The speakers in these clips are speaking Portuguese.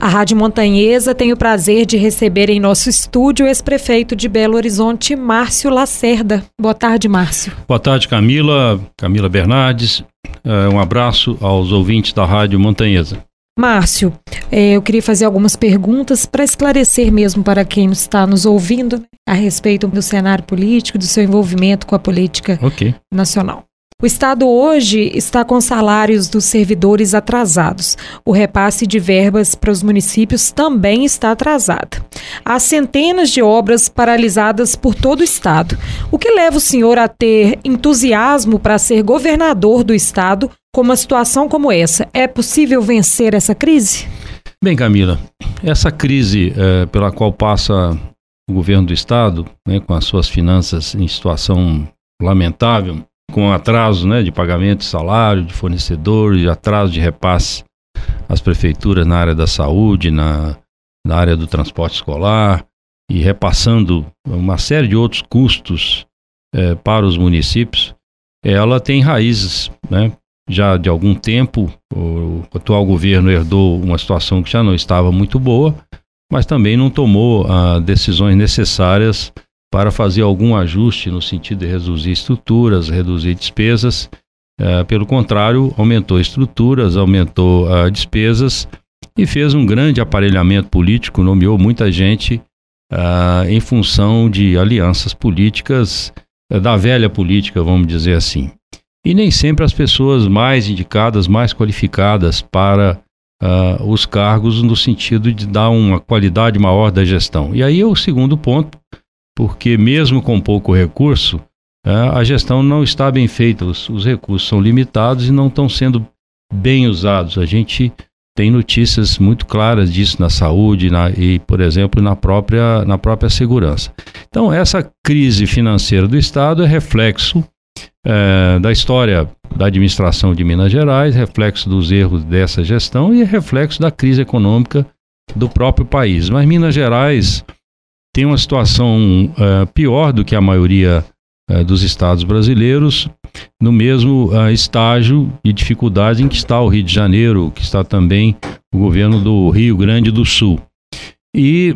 A Rádio Montanhesa tem o prazer de receber em nosso estúdio o ex-prefeito de Belo Horizonte, Márcio Lacerda. Boa tarde, Márcio. Boa tarde, Camila Bernardes. Um abraço aos ouvintes da Rádio Montanhesa. Márcio, eu queria fazer algumas perguntas para esclarecer mesmo para quem está nos ouvindo, a respeito do cenário político, do seu envolvimento com a política nacional. O Estado hoje está com salários dos servidores atrasados. O repasse de verbas para os municípios também está atrasado. Há centenas de obras paralisadas por todo o Estado. O que leva o senhor a ter entusiasmo para ser governador do Estado com uma situação como essa? É possível vencer essa crise? Bem, Camila, essa crise pela qual passa o governo do Estado, com as suas finanças em situação lamentável, com atraso de pagamento de salário, de fornecedores, de atraso de repasse às prefeituras na área da saúde, na área do transporte escolar e repassando uma série de outros custos para os municípios, ela tem raízes, já de algum tempo. O atual governo herdou uma situação que já não estava muito boa, mas também não tomou decisões necessárias para fazer algum ajuste no sentido de reduzir estruturas, reduzir despesas. Pelo contrário, aumentou estruturas, aumentou despesas e fez um grande aparelhamento político, nomeou muita gente em função de alianças políticas, da velha política, vamos dizer assim. E nem sempre as pessoas mais indicadas, mais qualificadas para os cargos no sentido de dar uma qualidade maior da gestão. E aí é o segundo ponto, porque mesmo com pouco recurso, a gestão não está bem feita, os recursos são limitados e não estão sendo bem usados. A gente tem notícias muito claras disso na saúde e, por exemplo, na própria segurança. Então, essa crise financeira do Estado é reflexo da história da administração de Minas Gerais, reflexo dos erros dessa gestão e reflexo da crise econômica do próprio país. Mas Minas Gerais tem uma situação pior do que a maioria dos estados brasileiros, no mesmo estágio de dificuldade em que está o Rio de Janeiro, que está também o governo do Rio Grande do Sul. E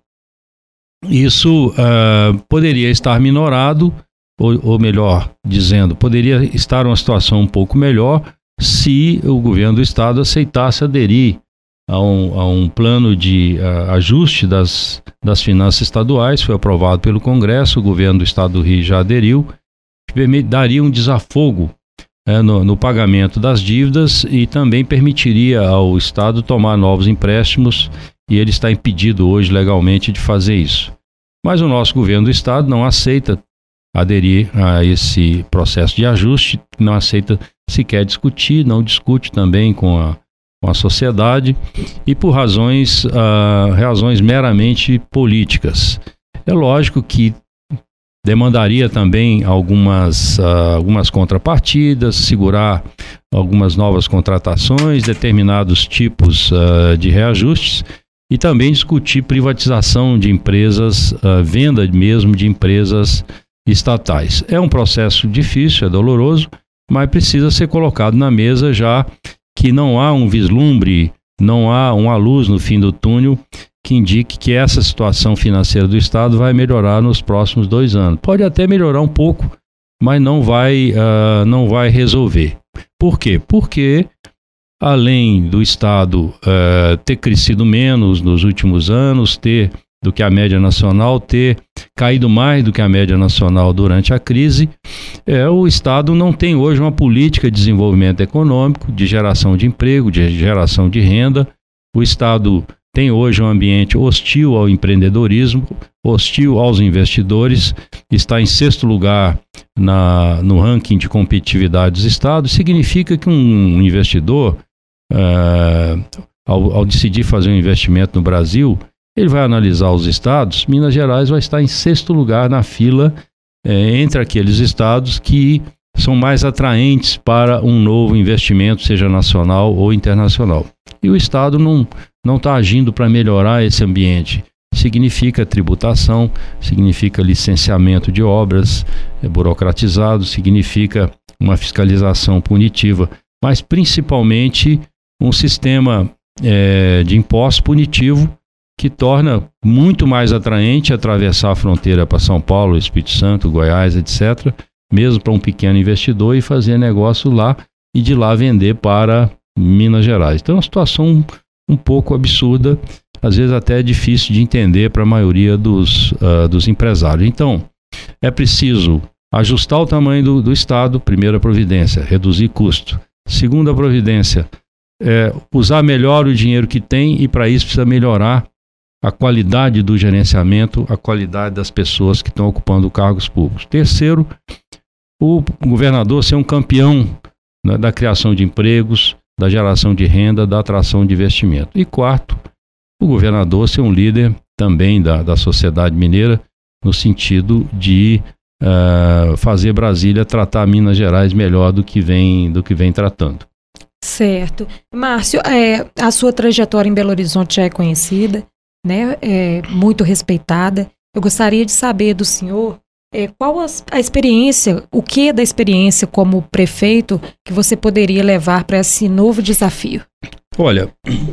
isso poderia estar minorado, ou melhor dizendo, poderia estar uma situação um pouco melhor se o governo do estado aceitasse aderir a um plano de ajuste das finanças estaduais. Foi aprovado pelo Congresso, o governo do estado do Rio já aderiu, que daria um desafogo no pagamento das dívidas e também permitiria ao estado tomar novos empréstimos, e ele está impedido hoje legalmente de fazer isso. Mas o nosso governo do estado não aceita aderir a esse processo de ajuste, não aceita sequer discutir, não discute também com a sociedade, e por razões meramente políticas. É lógico que demandaria também algumas contrapartidas, segurar algumas novas contratações, determinados tipos de reajustes, e também discutir privatização de empresas, venda mesmo de empresas estatais. É um processo difícil, é doloroso, mas precisa ser colocado na mesa, já que não há um vislumbre, não há uma luz no fim do túnel que indique que essa situação financeira do Estado vai melhorar nos próximos 2 anos. Pode até melhorar um pouco, mas não vai resolver. Por quê? Porque além do Estado ter crescido menos nos últimos anos, do que a média nacional, ter caído mais do que a média nacional durante a crise, o Estado não tem hoje uma política de desenvolvimento econômico, de geração de emprego, de geração de renda. O Estado tem hoje um ambiente hostil ao empreendedorismo, hostil aos investidores, está em 6º lugar no ranking de competitividade dos estados. Significa que um investidor, ao decidir fazer um investimento no Brasil, ele vai analisar os estados. Minas Gerais vai estar em 6º lugar na fila entre aqueles estados que são mais atraentes para um novo investimento, seja nacional ou internacional. E o Estado não está agindo para melhorar esse ambiente. Significa tributação, significa licenciamento de obras burocratizado, significa uma fiscalização punitiva, mas principalmente um sistema de impostos punitivo, que torna muito mais atraente atravessar a fronteira para São Paulo, Espírito Santo, Goiás, etc., mesmo para um pequeno investidor, e fazer negócio lá e de lá vender para Minas Gerais. Então é uma situação um pouco absurda, às vezes até difícil de entender para a maioria dos empresários. Então, é preciso ajustar o tamanho do Estado, primeira providência, reduzir custo. Segunda providência, usar melhor o dinheiro que tem, e para isso precisa melhorar a qualidade do gerenciamento, a qualidade das pessoas que estão ocupando cargos públicos. Terceiro, o governador ser um campeão, né, da criação de empregos, da geração de renda, da atração de investimento. E quarto, o governador ser um líder também da sociedade mineira, no sentido de fazer Brasília tratar Minas Gerais melhor do que vem tratando. Certo. Márcio, a sua trajetória em Belo Horizonte já é conhecida, né? Muito respeitada. Eu gostaria de saber do senhor qual a experiência, o que da experiência como prefeito que você poderia levar para esse novo desafio? Olha,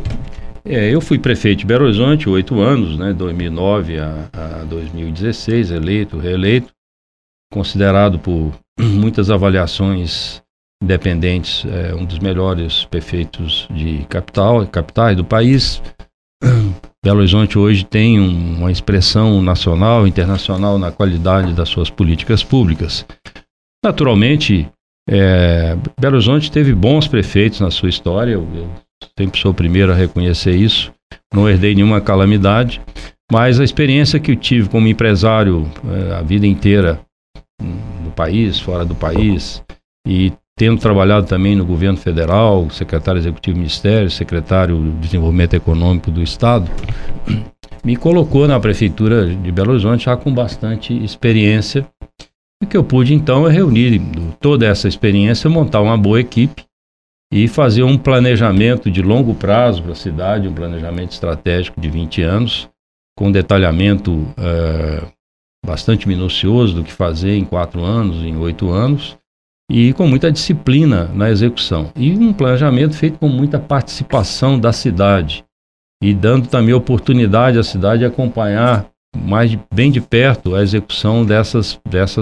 eu fui prefeito de Belo Horizonte 8 anos, né, 2009 a 2016, reeleito, considerado por muitas avaliações independentes um dos melhores prefeitos de capitais do país. Belo Horizonte hoje tem uma expressão nacional, internacional na qualidade das suas políticas públicas. Naturalmente, Belo Horizonte teve bons prefeitos na sua história, eu sempre sou o primeiro a reconhecer isso, não herdei nenhuma calamidade, mas a experiência que eu tive como empresário a vida inteira no país, fora do país, e tendo trabalhado também no governo federal, secretário executivo do Ministério, secretário de Desenvolvimento Econômico do Estado, me colocou na prefeitura de Belo Horizonte já com bastante experiência. O que eu pude então é reunir toda essa experiência, montar uma boa equipe e fazer um planejamento de longo prazo para a cidade, um planejamento estratégico de 20 anos, com detalhamento bastante minucioso do que fazer em 4 anos, em 8 anos, e com muita disciplina na execução. E um planejamento feito com muita participação da cidade e dando também oportunidade à cidade de acompanhar bem de perto a execução dessas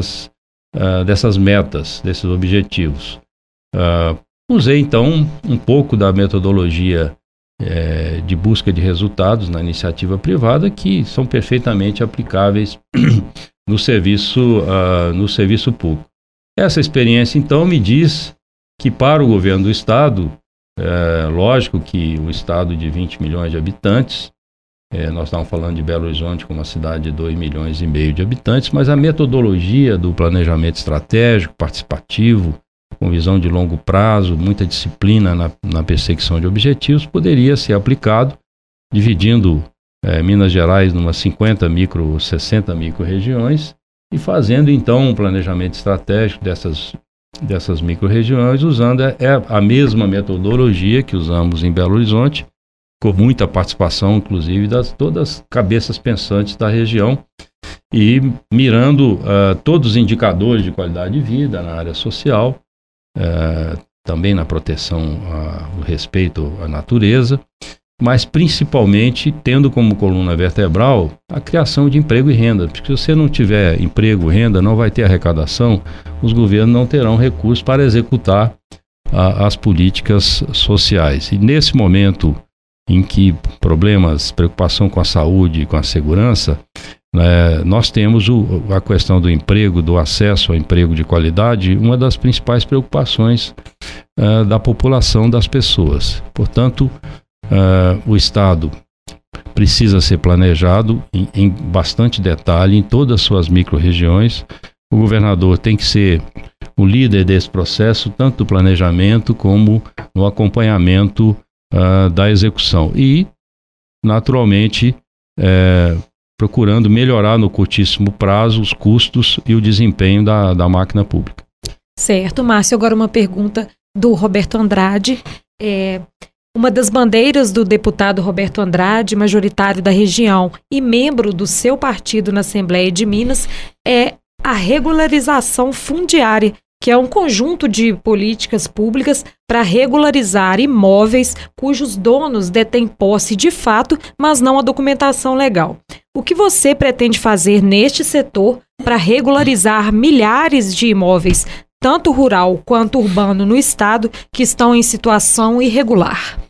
metas, desses objetivos. Usei então um pouco da metodologia de busca de resultados na iniciativa privada, que são perfeitamente aplicáveis no serviço público. Essa experiência, então, me diz que para o governo do Estado, lógico que um Estado de 20 milhões de habitantes, nós estamos falando de Belo Horizonte como uma cidade de 2,5 milhões de habitantes, mas a metodologia do planejamento estratégico, participativo, com visão de longo prazo, muita disciplina na perseguição de objetivos, poderia ser aplicado, dividindo Minas Gerais numa 60 micro-regiões, e fazendo então um planejamento estratégico dessas micro-regiões, usando a mesma metodologia que usamos em Belo Horizonte, com muita participação, inclusive, todas as cabeças pensantes da região, e mirando todos os indicadores de qualidade de vida na área social, também na proteção, no respeito à natureza, mas principalmente tendo como coluna vertebral a criação de emprego e renda, porque se você não tiver emprego e renda, não vai ter arrecadação, os governos não terão recursos para executar as políticas sociais. E nesse momento em que preocupação com a saúde e com a segurança, nós temos a questão do emprego, do acesso ao emprego de qualidade, uma das principais preocupações da população, das pessoas. Portanto, o Estado precisa ser planejado em bastante detalhe em todas as suas micro-regiões. O governador tem que ser o líder desse processo, tanto do planejamento como no acompanhamento da execução. E, naturalmente, procurando melhorar no curtíssimo prazo os custos e o desempenho da máquina pública. Certo, Márcio. Agora uma pergunta do Roberto Andrade. Uma das bandeiras do deputado Roberto Andrade, majoritário da região e membro do seu partido na Assembleia de Minas, é a regularização fundiária que é um conjunto de políticas públicas para regularizar imóveis cujos donos detêm posse de fato, mas não a documentação legal. O que você pretende fazer neste setor para regularizar milhares de imóveis, tanto rural quanto urbano no estado, que estão em situação irregular?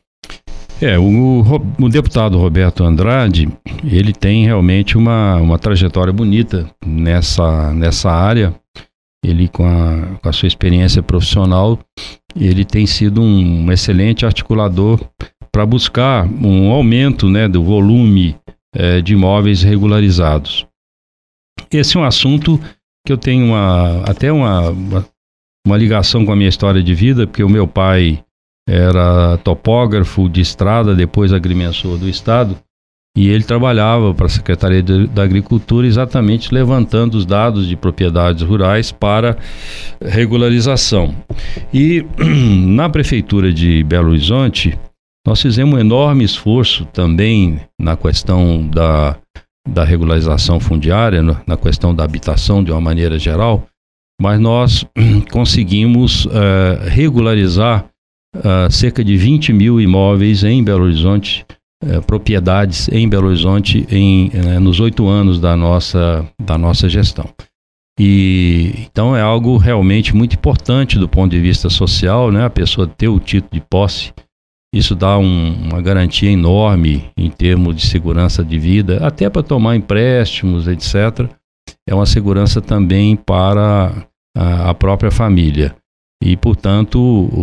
O deputado Roberto Andrade, ele tem realmente uma trajetória bonita nessa área. Ele, com a sua experiência profissional, ele tem sido um excelente articulador para buscar um aumento, né, do volume de imóveis regularizados. Esse é um assunto que eu tenho até uma ligação com a minha história de vida, porque o meu pai era topógrafo de estrada, depois agrimensor do estado, e ele trabalhava para a Secretaria da Agricultura exatamente levantando os dados de propriedades rurais para regularização. E na Prefeitura de Belo Horizonte, nós fizemos um enorme esforço também na questão da regularização fundiária, na questão da habitação de uma maneira geral, mas nós conseguimos regularizar cerca de 20 mil imóveis em Belo Horizonte, propriedades em Belo Horizonte nos 8 anos da nossa gestão. E então é algo realmente muito importante do ponto de vista social, né? A pessoa ter o título de posse, isso dá uma garantia enorme em termos de segurança de vida, até para tomar empréstimos, etc. É uma segurança também para a própria família. E, portanto,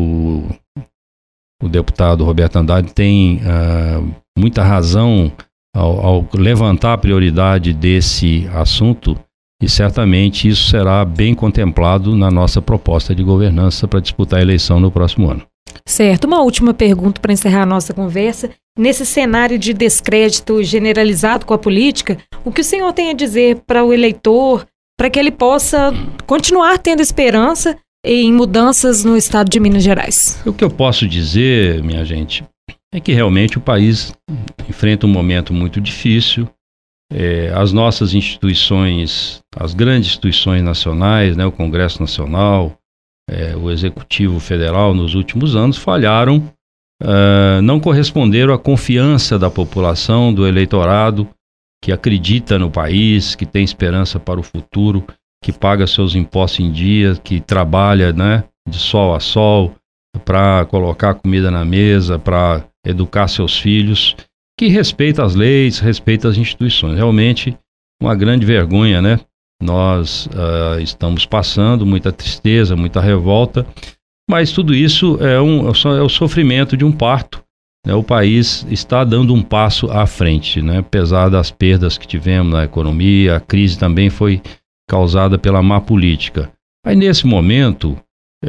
o deputado Roberto Andrade tem muita razão ao levantar a prioridade desse assunto, e certamente isso será bem contemplado na nossa proposta de governança para disputar a eleição no próximo ano. Certo. Uma última pergunta para encerrar a nossa conversa. Nesse cenário de descrédito generalizado com a política, o que o senhor tem a dizer para o eleitor, para que ele possa continuar tendo esperança em mudanças no estado de Minas Gerais? O que eu posso dizer, minha gente, é que realmente o país enfrenta um momento muito difícil. As nossas instituições, as grandes instituições nacionais, né, o Congresso Nacional, o Executivo Federal, nos últimos anos falharam, não corresponderam à confiança da população, do eleitorado, que acredita no país, que tem esperança para o futuro, que paga seus impostos em dia, que trabalha, né, de sol a sol para colocar comida na mesa, para educar seus filhos, que respeita as leis, respeita as instituições. Realmente uma grande vergonha, né? Nós estamos passando muita tristeza, muita revolta, mas tudo isso é o sofrimento de um parto, né? O país está dando um passo à frente, né? Apesar das perdas que tivemos na economia, a crise também foi causada pela má política. Aí nesse momento,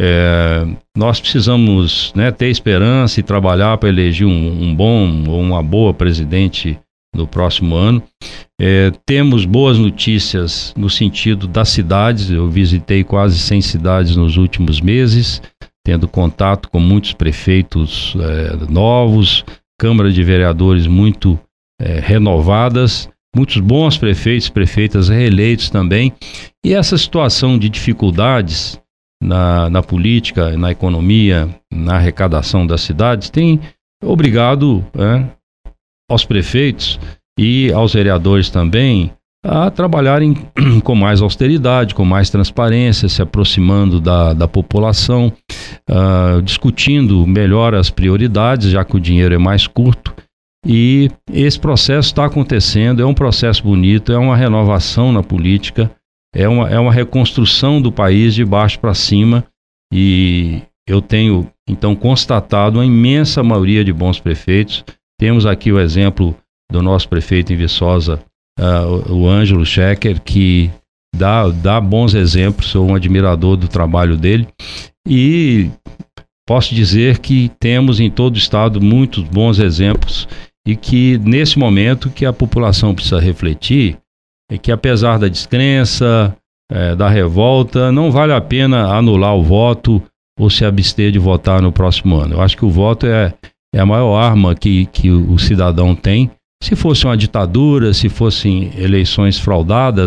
nós precisamos, né, ter esperança e trabalhar para eleger um bom ou uma boa presidente no próximo ano. Temos boas notícias no sentido das cidades. Eu visitei quase 100 cidades nos últimos meses, tendo contato com muitos prefeitos novos, Câmara de Vereadores muito renovadas, muitos bons prefeitos, prefeitas reeleitos também. E essa situação de dificuldades na política, na economia, na arrecadação das cidades, tem obrigado aos prefeitos e aos vereadores também a trabalharem com mais austeridade, com mais transparência, se aproximando da população, discutindo melhor as prioridades, já que o dinheiro é mais curto. E esse processo está acontecendo, é um processo bonito, é uma renovação na política, é uma reconstrução do país de baixo para cima, e eu tenho então constatado uma imensa maioria de bons prefeitos. Temos aqui o exemplo do nosso prefeito em Viçosa, o Ângelo Schecker, que dá bons exemplos, sou um admirador do trabalho dele, e posso dizer que temos em todo o estado muitos bons exemplos, e que nesse momento que a população precisa refletir é que, apesar da descrença, da revolta, não vale a pena anular o voto ou se abster de votar no próximo ano. Eu acho que o voto é a maior arma que o cidadão tem. Se fosse uma ditadura, se fossem eleições fraudadas,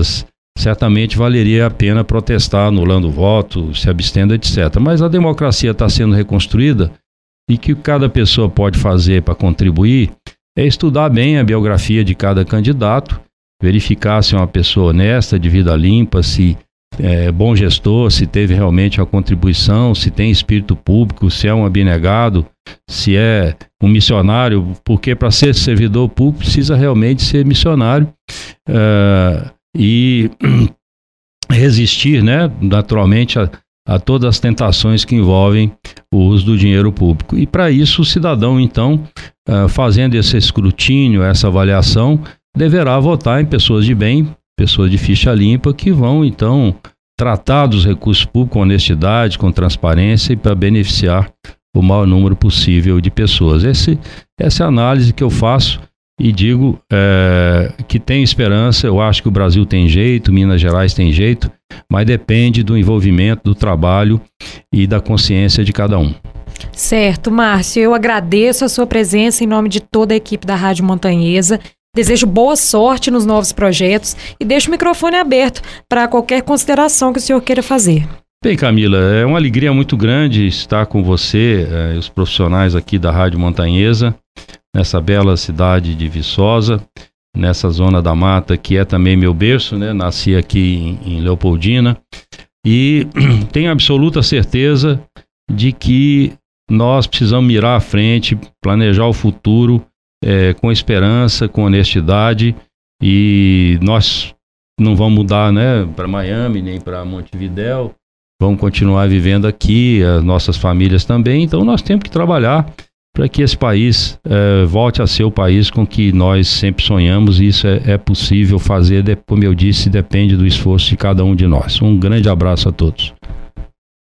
certamente valeria a pena protestar, anulando o voto, se abstendo, etc. Mas a democracia está sendo reconstruída e o que cada pessoa pode fazer para contribuir é estudar bem a biografia de cada candidato, verificar se é uma pessoa honesta, de vida limpa, se é bom gestor, se teve realmente uma contribuição, se tem espírito público, se é um abnegado, se é um missionário, porque para ser servidor público precisa realmente ser missionário e resistir, né, naturalmente a todas as tentações que envolvem o uso do dinheiro público. E para isso o cidadão, então, fazendo esse escrutínio, essa avaliação, deverá votar em pessoas de bem, pessoas de ficha limpa, que vão, então, tratar dos recursos públicos com honestidade, com transparência e para beneficiar o maior número possível de pessoas. Essa é a análise que eu faço e digo que tem esperança. Eu acho que o Brasil tem jeito, Minas Gerais tem jeito, mas depende do envolvimento, do trabalho e da consciência de cada um. Certo, Márcio, eu agradeço a sua presença em nome de toda a equipe da Rádio Montanhesa. Desejo boa sorte nos novos projetos e deixo o microfone aberto para qualquer consideração que o senhor queira fazer. Bem, Camila, é uma alegria muito grande estar com você e os profissionais aqui da Rádio Montanhesa, nessa bela cidade de Viçosa, nessa zona da mata que é também meu berço, né? Nasci aqui em Leopoldina e tenho absoluta certeza de que nós precisamos mirar à frente, planejar o futuro com esperança, com honestidade, e nós não vamos mudar, né, para Miami nem para Montevidéu, vamos continuar vivendo aqui, as nossas famílias também. Então nós temos que trabalhar para que esse país volte a ser o país com que nós sempre sonhamos, e isso é possível fazer, como eu disse, depende do esforço de cada um de nós. Um grande abraço a todos.